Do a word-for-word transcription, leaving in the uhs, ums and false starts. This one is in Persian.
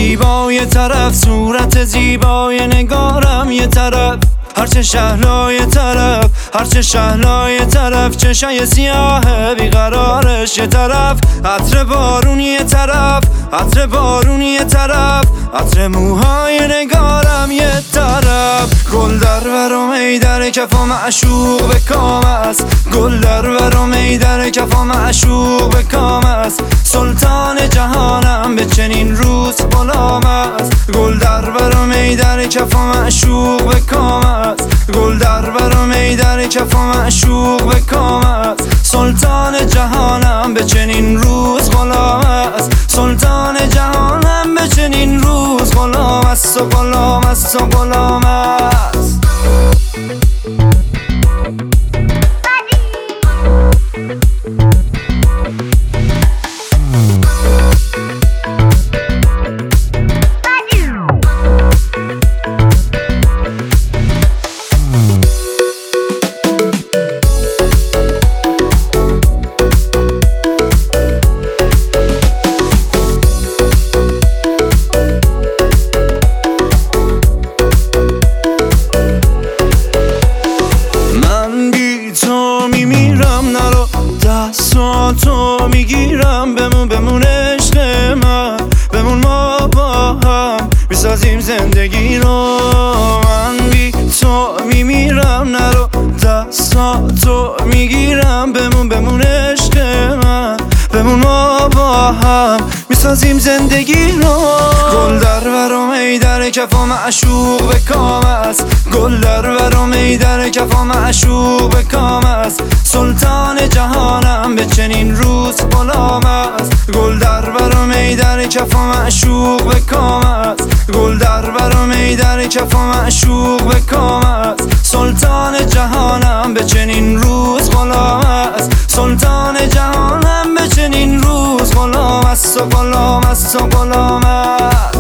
زیبای طرف، صورت زیبای نگارم یه طرف، هرچه شهلای طرف، هرچه شهلای طرف، چشای سیاه بیقرارش یه طرف، عطر بارونی یه طرف، عطر بارونی یه طرف، عطر موهای نگارم یه طرف. گل در ورم ای در کفا معشوق به کام است، گل در ورم ای در کفا معشوق به کام است، سلطان جهانم به چنین روز غلام است. گل در ورم ای در کفا معشوق به کام است، گل در ورم ای در کفا معشوق به کام است، سلطان جهانم به چنین روز غلام است، سلطان جهانم به چنین روز غلام است و غلام است و غلام است. تو میگیرم بمون بمون عشق من، بمون ما با هم میسازیم زندگی رو. من بی تو میمیرم نرو، دستاتو میگیرم بمون بمون عشق من، بمون ما با هم میسازیم زندگی رو. گل در ورم ای در کفا معشوق به کام است، گل در ورم ای در کفا معشوق به کام است، سلطان جهانم به چنین روز غلام است. گل در ورم ای در کفا معشوق به کام است، گل در ورم ای در کفا معشوق به کام است، سلطان جهانم به چنین روز غلام است، سلطان جهانم به چنین روز غلام است و غلام است و غلام است.